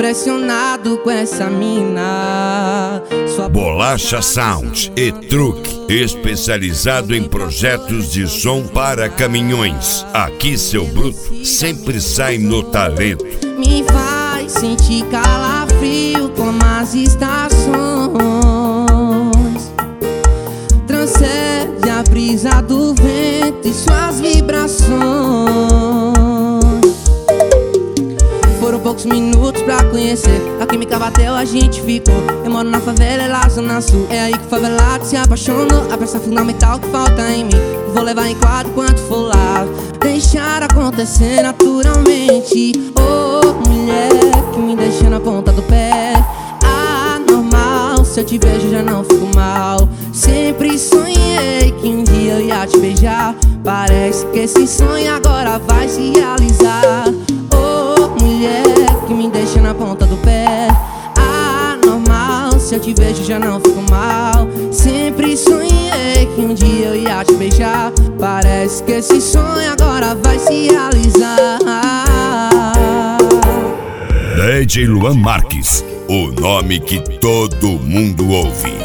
impressionado com essa mina. Bolacha Sound e Truque, especializado em projetos de som para caminhões. Aqui seu bruto sempre sai no talento. Me faz sentir calafrio como as estações, transcende a brisa do vento e suas vibrações. Foram poucos minutos pra conhecer, a química bateu, a gente ficou. Eu moro na favela, é lá zona sul. É aí que o favelado se apaixonou. A peça fundamental que falta em mim, vou levar em quadro enquanto for lá. Deixar acontecer naturalmente. Oh, mulher que me deixa na ponta do pé. Anormal, se eu te vejo já não fico mal. Sempre sonhei que um dia eu ia te beijar. Parece que esse sonho agora vai se realizar. Mulher que me deixa na ponta do pé. Anormal, se eu te vejo já não fico mal. Sempre sonhei que um dia eu ia te beijar. Parece que esse sonho agora vai se realizar. DJ Luan Marques, o nome que todo mundo ouve.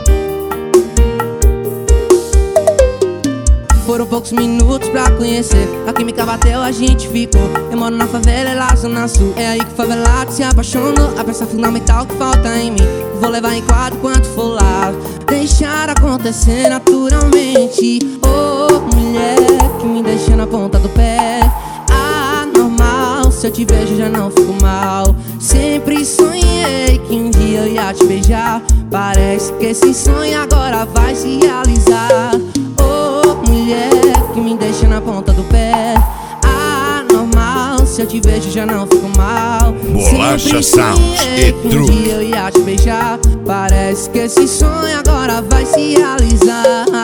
Foram poucos minutos pra conhecer, a química bateu, a gente ficou. Eu moro na favela, é lá zona sul. É aí que o favelado se apaixonou. A peça fundamental que falta em mim, vou levar em quadro enquanto for lá. Deixar acontecer naturalmente. Oh, mulher que me deixa na ponta do pé. Anormal, se eu te vejo já não fico mal. Sempre sonhei que um dia eu ia te beijar. Parece que esse sonho agora vai se realizar. Mulher que me deixa na ponta do pé. Anormal, se eu te vejo já não fico mal. Bolacha Sound e que um Truque. dia eu ia te beijar. Parece que esse sonho agora vai se realizar.